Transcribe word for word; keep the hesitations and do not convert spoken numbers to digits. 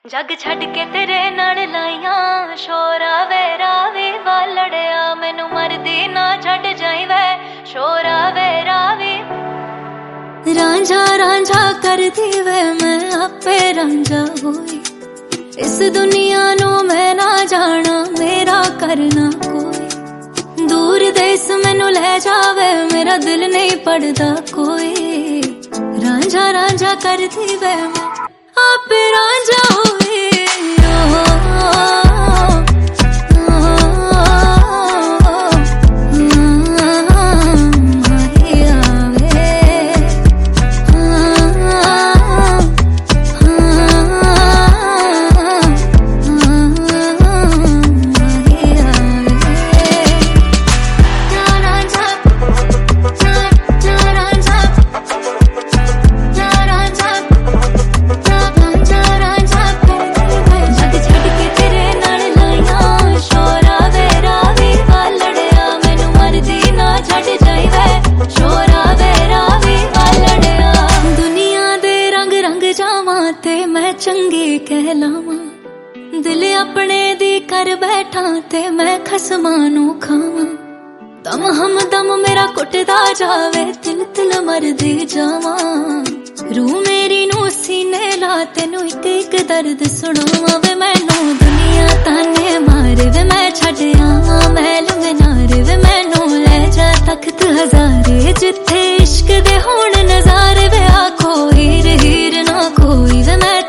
जग छड़ के तेरे नाल लाइया शोरा वेरा वी वालड़िया मैनू मरदी ना छड़ जाई वे शोरा वेरा वी रांझा रांझा कर दी वे मैं आपे रांझा होई इस दुनिया नू मैं ना जाना मेरा करना कोई दूर देश मैनू ले जावे मेरा दिल नहीं पड़दा कोई रांझा रांझा कर दी वे मैं आप रांझा होए ते मैं चंगी कहलावा दिल अपने दी कर बैठा ते मैं खसमां नू खावा दम हम दम मेरा कुटदा जावे तिल तिल मरदी जावा रूह मेरी नू सीने ला तेनू एक एक दर्द सुनावा वे मैनू दुनिया ताने मारे वे मैं छड़ आवा महल मीनारे वे मैनू ले जा तख्त हजारे जिथे इश्क दे होण नजारे वे आखो हीर हीर ना कोई वे मैं